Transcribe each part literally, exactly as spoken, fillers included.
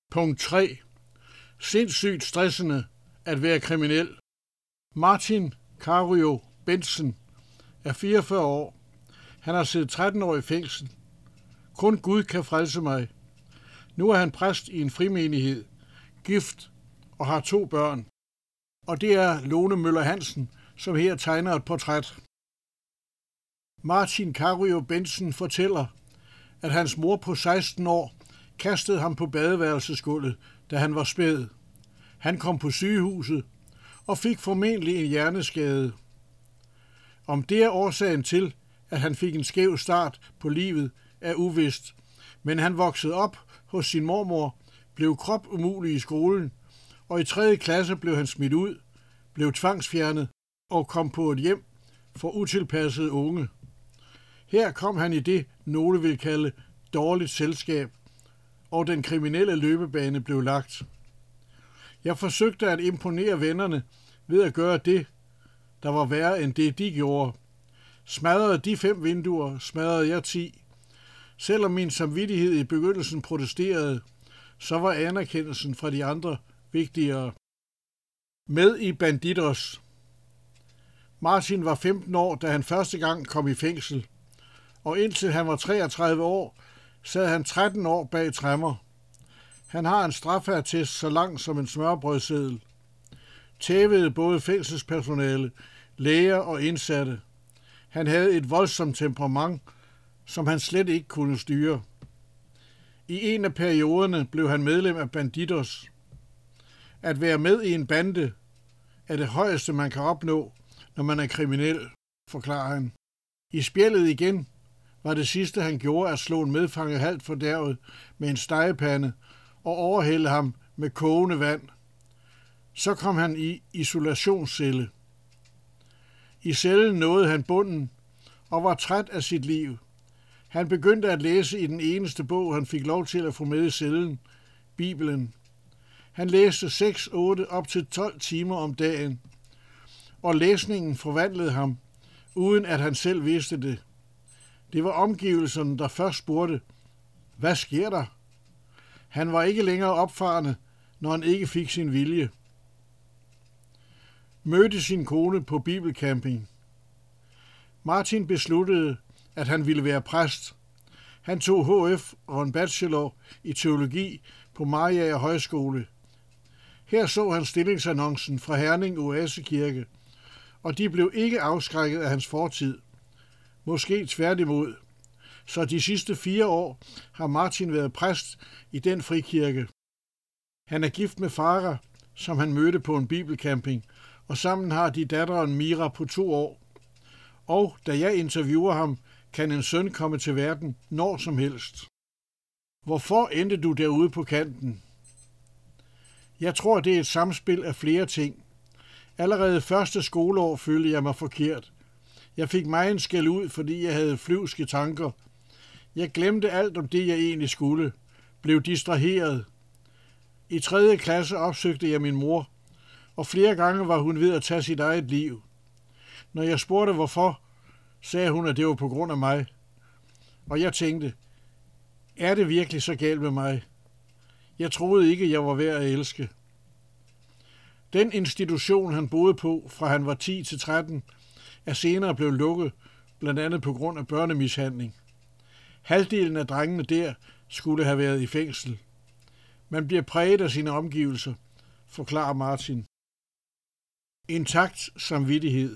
Punkt tre. Sindssygt stressende at være kriminel. Martin Cario Bentzen er fireogfyrre år. Han har siddet tretten år i fængsel. Kun Gud kan frelse mig. Nu er han præst i en frimenighed, gift og har to børn. Og det er Lone Møller Hansen, som her tegner et portræt. Martin Cario Bentzen fortæller, at hans mor på seksten år kastede ham på badeværelsesgulvet, da han var spæd. Han kom på sygehuset og fik formentlig en hjerneskade. Om det er årsagen til, at han fik en skæv start på livet, er uvist, men han voksede op hos sin mormor, blev kropumulig i skolen, og i tredje klasse blev han smidt ud, blev tvangsfjernet og kom på et hjem for utilpassede unge. Her kom han i det, nogle vil kalde dårligt selskab, og den kriminelle løbebane blev lagt. Jeg forsøgte at imponere vennerne ved at gøre det, der var værre end det, de gjorde. Smadrede de fem vinduer, smadrede jeg ti. Selvom min samvittighed i begyndelsen protesterede, så var anerkendelsen fra de andre vigtigere. Med i Bandidos. Martin var femten år, da han første gang kom i fængsel, og indtil han var treogtredive år, sad han tretten år bag tremmer. Han har en straffeattest så lang som en smørbrødseddel. Tævede både fængselspersonale, læger og indsatte. Han havde et voldsomt temperament, som han slet ikke kunne styre. I en af perioderne blev han medlem af Bandidos. At være med i en bande er det højeste, man kan opnå, når man er kriminel, forklarer han. I spjældet igen var det sidste, han gjorde, at slå en medfange halvt fordærvet med en stegepande og overhælde ham med kogende vand. Så kom han i isolationscelle. I cellen nåede han bunden og var træt af sit liv. Han begyndte at læse i den eneste bog, han fik lov til at få med i cellen, Bibelen. Han læste seks, otte op til tolv timer om dagen, og læsningen forvandlede ham, uden at han selv vidste det. Det var omgivelserne, der først spurgte, hvad sker der? Han var ikke længere opfarende, når han ikke fik sin vilje. Mødte sin kone på bibelcamping. Martin besluttede, at han ville være præst. Han tog H F og en bachelor i teologi på Mariager Højskole. Her så han stillingsannoncen fra Herning Oasekirke, og de blev ikke afskrækket af hans fortid. Måske tværtimod. Så de sidste fire år har Martin været præst i den frikirke. Han er gift med Farah, som han mødte på en bibelcamping, og sammen har de datteren Mira på to år. Og da jeg interviewer ham, kan en søn komme til verden når som helst. Hvorfor endte du derude på kanten? Jeg tror, det er et samspil af flere ting. Allerede første skoleår følte jeg mig forkert. Jeg fik megen skæld ud, fordi jeg havde flyvske tanker. Jeg glemte alt om det, jeg egentlig skulle. Blev distraheret. I tredje klasse opsøgte jeg min mor, og flere gange var hun ved at tage sit eget liv. Når jeg spurgte hvorfor, sagde hun, at det var på grund af mig. Og jeg tænkte, er det virkelig så galt med mig? Jeg troede ikke, jeg var værd at elske. Den institution, han boede på, fra han var ti til tretten, er senere blevet lukket, blandt andet på grund af børnemishandling. Halvdelen af drengene der skulle have været i fængsel. Man bliver præget af sine omgivelser, forklarer Martin. Intakt samvittighed.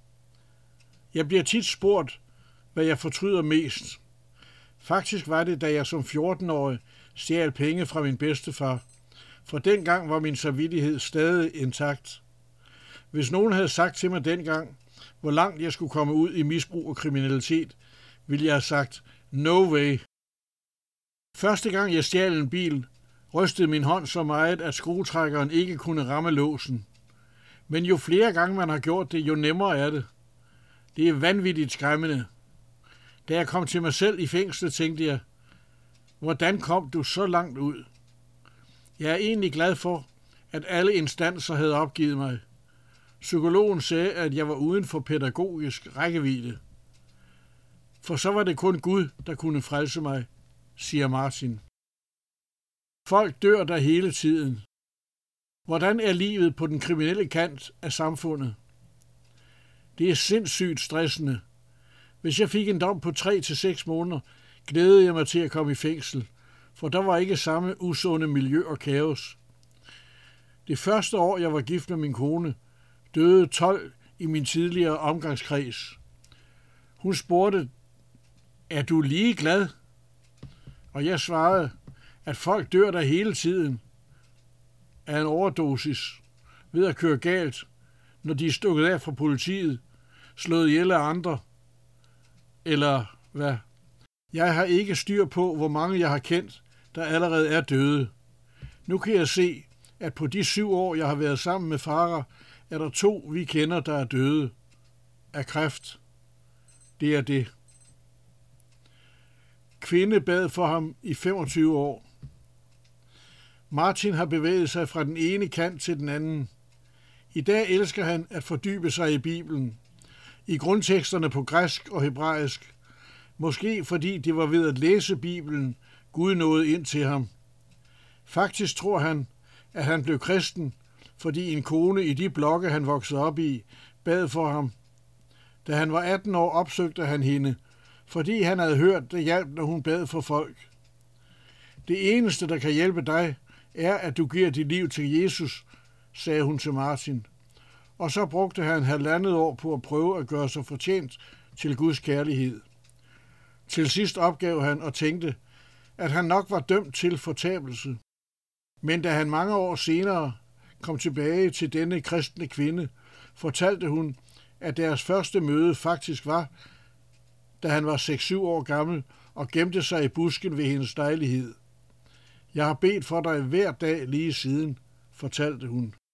Jeg bliver tit spurgt, hvad jeg fortryder mest. Faktisk var det, da jeg som fjorten-årig stjal penge fra min bedstefar. For dengang var min samvittighed stadig intakt. Hvis nogen havde sagt til mig dengang, hvor langt jeg skulle komme ud i misbrug og kriminalitet, ville jeg have sagt, no way. Første gang jeg stjal en bil, rystede min hånd så meget, at skruetrækkeren ikke kunne ramme låsen. Men jo flere gange man har gjort det, jo nemmere er det. Det er vanvittigt skræmmende. Da jeg kom til mig selv i fængslet, tænkte jeg, hvordan kom du så langt ud? Jeg er egentlig glad for, at alle instanser havde opgivet mig. Psykologen sagde, at jeg var uden for pædagogisk rækkevidde. For så var det kun Gud, der kunne frelse mig, siger Martin. Folk dør der hele tiden. Hvordan er livet på den kriminelle kant af samfundet? Det er sindssygt stressende. Hvis jeg fik en dom på tre til seks måneder, glædede jeg mig til at komme i fængsel, for der var ikke samme usunde miljø og kaos. Det første år, jeg var gift med min kone, døde tolv i min tidligere omgangskreds. Hun spurgte, er du lige glad? Og jeg svarede, at folk dør der hele tiden af en overdosis ved at køre galt, når de er stukket af fra politiet, slået ihjel af andre, eller hvad? Jeg har ikke styr på, hvor mange jeg har kendt, der allerede er døde. Nu kan jeg se, at på de syv år, jeg har været sammen med Farah, er der to, vi kender, der er døde af kræft. Det er det. Kvinde bad for ham i femogtyve år. Martin har bevæget sig fra den ene kant til den anden. I dag elsker han at fordybe sig i Bibelen, i grundteksterne på græsk og hebraisk. Måske fordi det var ved at læse Bibelen, Gud nåede ind til ham. Faktisk tror han, at han blev kristen, fordi en kone i de blokke, han voksede op i, bad for ham. Da han var atten år, opsøgte han hende, fordi han havde hørt, det hjalp, når hun bad for folk. Det eneste, der kan hjælpe dig, er, at du giver dit liv til Jesus, sagde hun til Martin. Og så brugte han halvandet år på at prøve at gøre sig fortjent til Guds kærlighed. Til sidst opgav han og tænkte, at han nok var dømt til fortabelse. Men da han mange år senere kom tilbage til denne kristne kvinde, fortalte hun, at deres første møde faktisk var, da han var seks syv år gammel og gemte sig i busken ved hendes lejlighed. Jeg har bedt for dig hver dag lige siden, fortalte hun.